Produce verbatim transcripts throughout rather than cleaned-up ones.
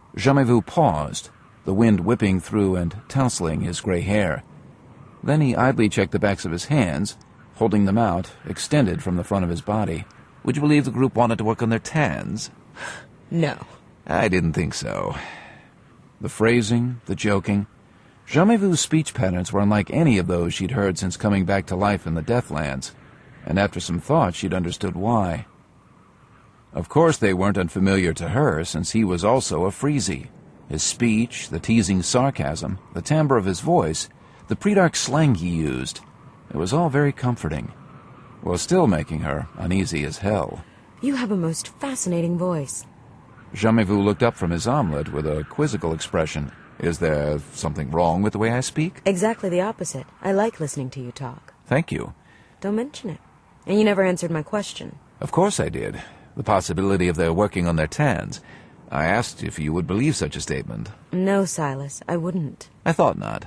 Jamais-Vu paused, the wind whipping through and tousling his gray hair. Then he idly checked the backs of his hands, holding them out, extended from the front of his body. Would you believe the group wanted to work on their tans? No. I didn't think so. The phrasing, the joking. Jamais-Vu's speech patterns were unlike any of those she'd heard since coming back to life in the Deathlands, and after some thought she'd understood why. Of course they weren't unfamiliar to her, since he was also a Freezy. His speech, the teasing sarcasm, the timbre of his voice, the pre-dark slang he used, it was all very comforting, while still making her uneasy as hell. You have a most fascinating voice. Jamais-Vu looked up from his omelet with a quizzical expression. Is there something wrong with the way I speak? Exactly the opposite. I like listening to you talk. Thank you. Don't mention it. And you never answered my question. Of course I did. The possibility of their working on their tans. I asked if you would believe such a statement. No, Silas, I wouldn't. I thought not.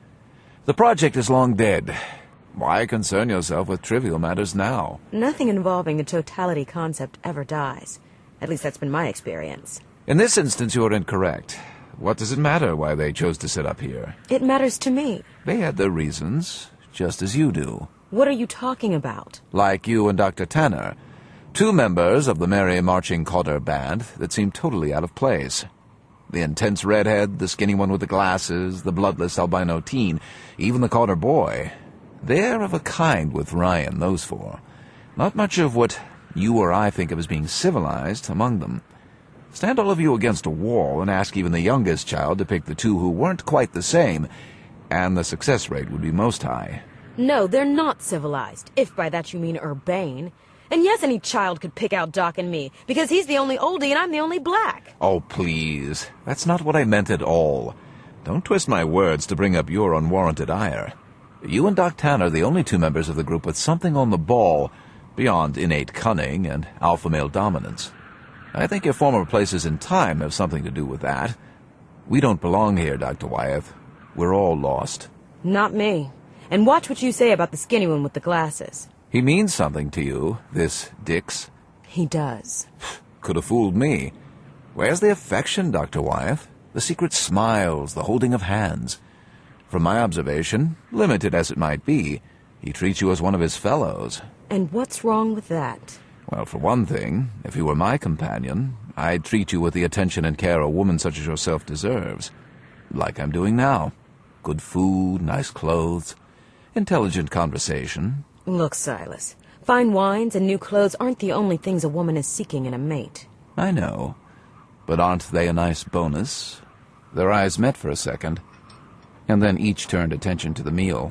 The project is long dead. Why concern yourself with trivial matters now? Nothing involving a totality concept ever dies. At least that's been my experience. In this instance, you are incorrect. What does it matter why they chose to set up here? It matters to me. They had their reasons, just as you do. What are you talking about? Like you and Doctor Tanner, two members of the merry marching Cotter band that seemed totally out of place. The intense redhead, the skinny one with the glasses, the bloodless albino teen, even the Cotter boy. They're of a kind with Ryan, those four. Not much of what you or I think of as being civilized among them. Stand all of you against a wall and ask even the youngest child to pick the two who weren't quite the same, and the success rate would be most high. No, they're not civilized, if by that you mean urbane. And yes, any child could pick out Doc and me, because he's the only oldie and I'm the only black. Oh, please. That's not what I meant at all. Don't twist my words to bring up your unwarranted ire. You and Doc Tanner are the only two members of the group with something on the ball beyond innate cunning and alpha male dominance. I think your former places in time have something to do with that. We don't belong here, Doctor Wyeth. We're all lost. Not me. And watch what you say about the skinny one with the glasses. He means something to you, this Dix. He does. Could have fooled me. Where's the affection, Doctor Wyeth? The secret smiles, the holding of hands. From my observation, limited as it might be, he treats you as one of his fellows. And what's wrong with that? Well, for one thing, if he were my companion, I'd treat you with the attention and care a woman such as yourself deserves. Like I'm doing now. Good food, nice clothes, intelligent conversation. Look, Silas, fine wines and new clothes aren't the only things a woman is seeking in a mate. I know. But aren't they a nice bonus? Their eyes met for a second, and then each turned attention to the meal.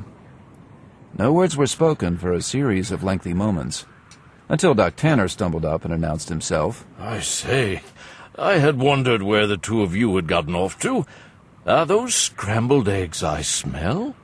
No words were spoken for a series of lengthy moments, until Doc Tanner stumbled up and announced himself. I say, I had wondered where the two of you had gotten off to. Are those scrambled eggs I smell?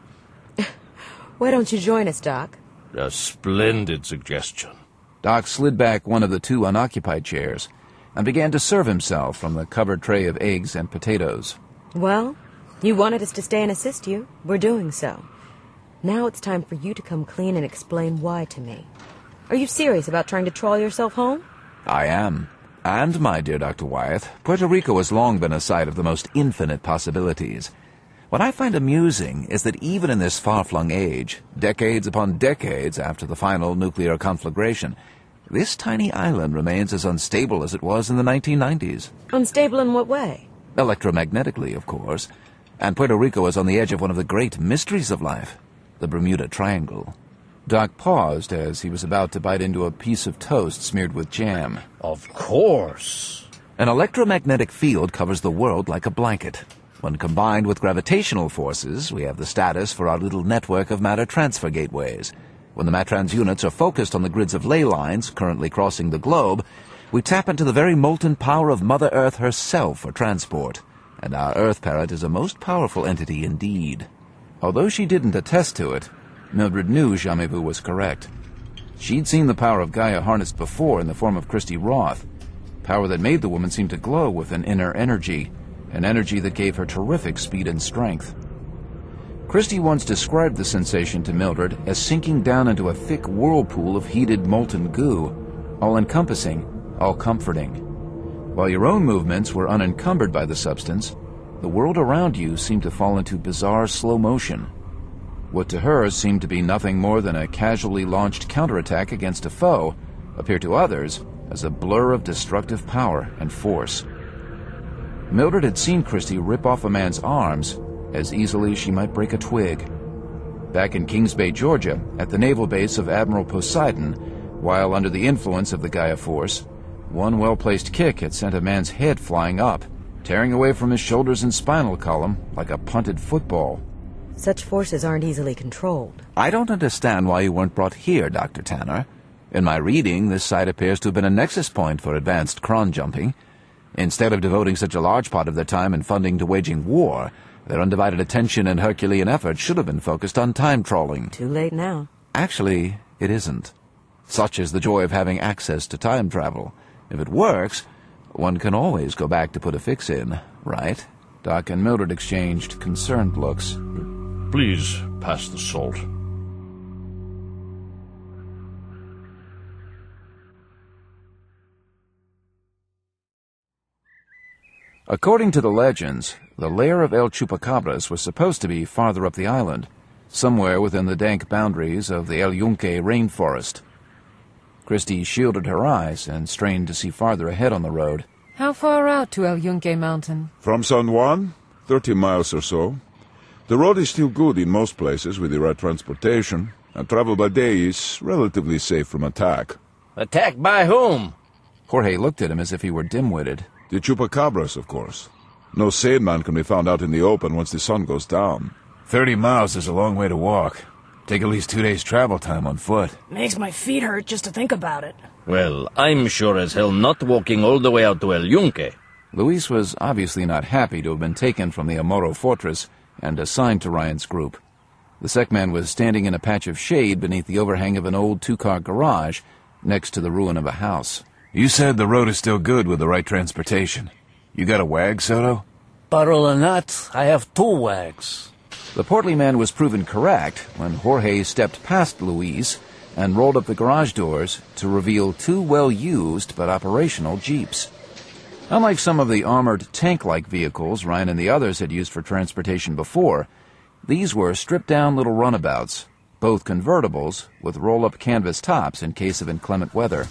Why don't you join us, Doc? A splendid suggestion. Doc slid back one of the two unoccupied chairs and began to serve himself from the covered tray of eggs and potatoes. Well, you wanted us to stay and assist you. We're doing so. Now it's time for you to come clean and explain why to me. Are you serious about trying to trawl yourself home? I am. And, my dear Doctor Wyeth, Puerto Rico has long been a site of the most infinite possibilities. What I find amusing is that even in this far-flung age, decades upon decades after the final nuclear conflagration, this tiny island remains as unstable as it was in the nineteen nineties. Unstable in what way? Electromagnetically, of course. And Puerto Rico is on the edge of one of the great mysteries of life, the Bermuda Triangle. Doc paused as he was about to bite into a piece of toast smeared with jam. Of course. An electromagnetic field covers the world like a blanket. When combined with gravitational forces, we have the status for our little network of matter transfer gateways. When the Matrans units are focused on the grids of ley lines currently crossing the globe, we tap into the very molten power of Mother Earth herself for transport. And our Earth parent is a most powerful entity indeed. Although she didn't attest to it, Mildred knew Jamais-Vu was correct. She'd seen the power of Gaia harnessed before in the form of Christy Roth, power that made the woman seem to glow with an inner energy, an energy that gave her terrific speed and strength. Christy once described the sensation to Mildred as sinking down into a thick whirlpool of heated molten goo, all-encompassing, all-comforting. While your own movements were unencumbered by the substance, the world around you seemed to fall into bizarre slow motion. What to her seemed to be nothing more than a casually launched counterattack against a foe appeared to others as a blur of destructive power and force. Mildred had seen Christie rip off a man's arms as easily as she might break a twig. Back in Kings Bay, Georgia, at the naval base of Admiral Poseidon, while under the influence of the Gaia Force, one well-placed kick had sent a man's head flying up, tearing away from his shoulders and spinal column like a punted football. Such forces aren't easily controlled. I don't understand why you weren't brought here, Doctor Tanner. In my reading, this site appears to have been a nexus point for advanced cron jumping. Instead of devoting such a large part of their time and funding to waging war, their undivided attention and Herculean effort should have been focused on time trawling. Too late now. Actually, it isn't. Such is the joy of having access to time travel. If it works, one can always go back to put a fix in, right? Doc and Mildred exchanged concerned looks. Please pass the salt. According to the legends, the lair of El Chupacabras was supposed to be farther up the island, somewhere within the dank boundaries of the El Yunque rainforest. Christie shielded her eyes and strained to see farther ahead on the road. How far out to El Yunque Mountain? From San Juan, thirty miles or so. The road is still good in most places with the right transportation, and travel by day is relatively safe from attack. Attacked by whom? Jorge looked at him as if he were dim-witted. The Chupacabras, of course. No sane man can be found out in the open once the sun goes down. Thirty miles is a long way to walk. Take at least two days' travel time on foot. Makes my feet hurt just to think about it. Well, I'm sure as hell not walking all the way out to El Yunque. Luis was obviously not happy to have been taken from the Amoro fortress and assigned to Ryan's group. The Sekman was standing in a patch of shade beneath the overhang of an old two-car garage next to the ruin of a house. You said the road is still good with the right transportation. You got a wag, Soto? Bottle or not, I have two wags. The portly man was proven correct when Jorge stepped past Luis and rolled up the garage doors to reveal two well-used but operational Jeeps. Unlike some of the armored tank-like vehicles Ryan and the others had used for transportation before, these were stripped-down little runabouts, both convertibles with roll-up canvas tops in case of inclement weather.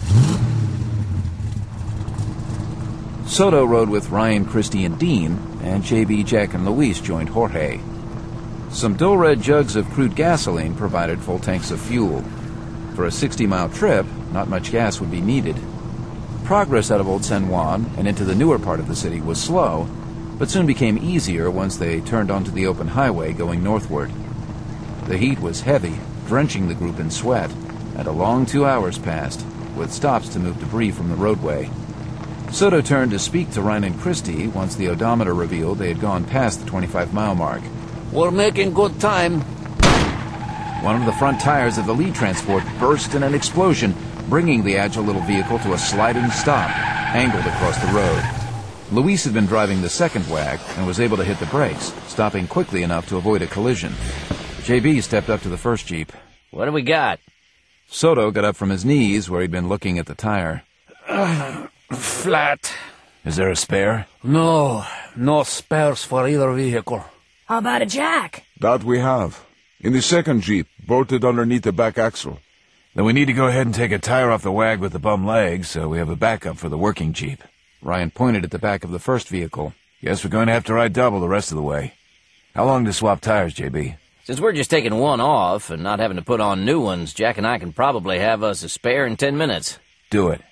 Soto rode with Ryan, Christie, and Dean, and J B, Jack, and Luis joined Jorge. Some dull-red jugs of crude gasoline provided full tanks of fuel. For a sixty-mile trip, not much gas would be needed. Progress out of Old San Juan and into the newer part of the city was slow, but soon became easier once they turned onto the open highway going northward. The heat was heavy, drenching the group in sweat, and a long two hours passed, with stops to move debris from the roadway. Soto turned to speak to Ryan and Christie once the odometer revealed they had gone past the twenty-five mile mark. We're making good time. One of the front tires of the lead transport burst in an explosion, bringing the agile little vehicle to a sliding stop, angled across the road. Luis had been driving the second wag and was able to hit the brakes, stopping quickly enough to avoid a collision. J B stepped up to the first Jeep. What do we got? Soto got up from his knees where he'd been looking at the tire. Uh, flat. Is there a spare? No, no spares for either vehicle. How about a jack? That we have. In the second Jeep, bolted underneath the back axle. Then we need to go ahead and take a tire off the wag with the bum leg so we have a backup for the working Jeep. Ryan pointed at the back of the first vehicle. Guess we're going to have to ride double the rest of the way. How long to swap tires, J B? Since we're just taking one off and not having to put on new ones, Jack and I can probably have us a spare in ten minutes. Do it.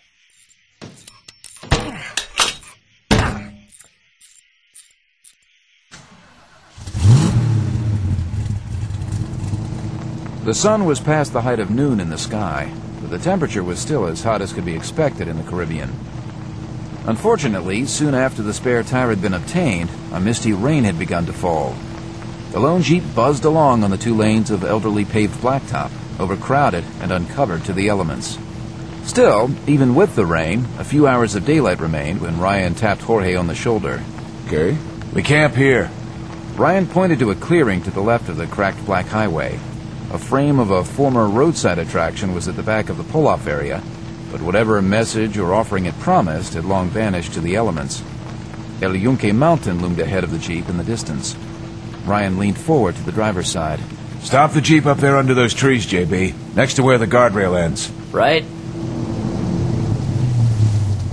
The sun was past the height of noon in the sky, but the temperature was still as hot as could be expected in the Caribbean. Unfortunately, soon after the spare tire had been obtained, a misty rain had begun to fall. The lone Jeep buzzed along on the two lanes of elderly paved blacktop, overcrowded and uncovered to the elements. Still, even with the rain, a few hours of daylight remained when Ryan tapped Jorge on the shoulder. Okay. We camp here. Ryan pointed to a clearing to the left of the cracked black highway. A frame of a former roadside attraction was at the back of the pull-off area, But whatever message or offering it promised had long vanished to the elements. El Yunque Mountain loomed ahead of the Jeep in the distance. Ryan leaned forward to the driver's side. Stop the Jeep up there under those trees, J B. Next to where the guardrail ends. Right?